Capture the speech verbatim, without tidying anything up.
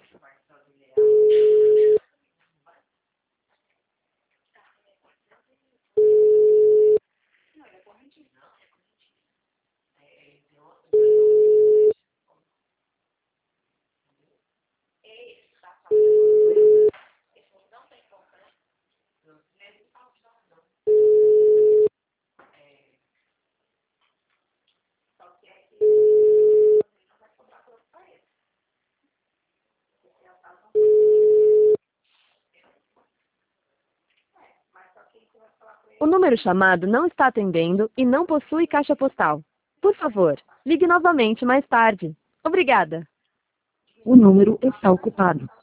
O número chamado não está atendendo e não possui caixa postal. Por favor, ligue novamente mais tarde. Obrigada. O número está ocupado.